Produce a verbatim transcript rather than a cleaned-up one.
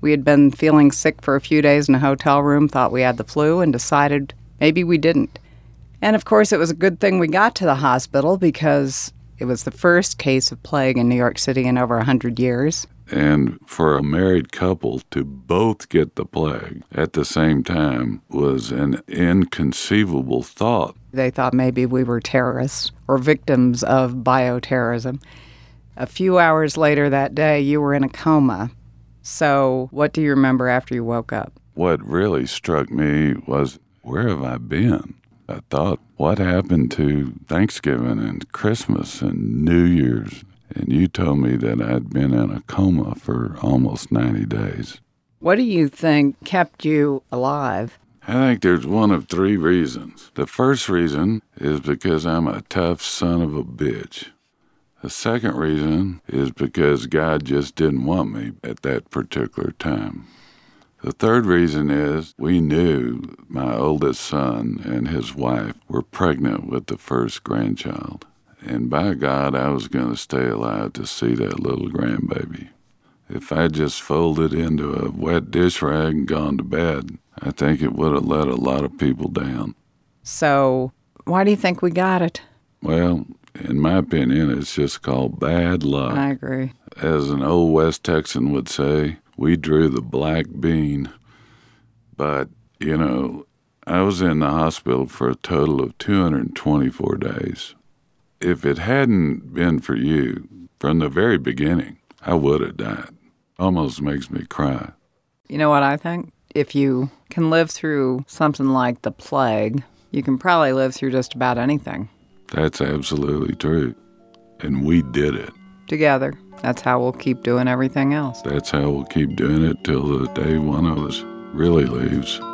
We had been feeling sick for a few days in a hotel room, thought we had the flu, and decided maybe we didn't. And of course, it was a good thing we got to the hospital because it was the first case of plague in New York City in over one hundred years. And for a married couple to both get the plague at the same time was an inconceivable thought. They thought maybe we were terrorists or victims of bioterrorism. A few hours later that day, you were in a coma. So what do you remember after you woke up? What really struck me was, where have I been? I thought, what happened to Thanksgiving and Christmas and New Year's? And you told me that I'd been in a coma for almost ninety days. What do you think kept you alive? I think there's one of three reasons. The first reason is because I'm a tough son of a bitch. The second reason is because God just didn't want me at that particular time. The third reason is we knew my oldest son and his wife were pregnant with the first grandchild. And by God, I was going to stay alive to see that little grandbaby. If I just folded into a wet dish rag and gone to bed, I think it would have let a lot of people down. So why do you think we got it? Well, in my opinion, it's just called bad luck. I agree. As an old West Texan would say, we drew the black bean. But, you know, I was in the hospital for a total of two hundred twenty-four days. If it hadn't been for you, from the very beginning, I would have died. Almost makes me cry. You know what I think? If you can live through something like the plague, you can probably live through just about anything. That's absolutely true. And we did it. Together. That's how we'll keep doing everything else. That's how we'll keep doing it till the day one of us really leaves.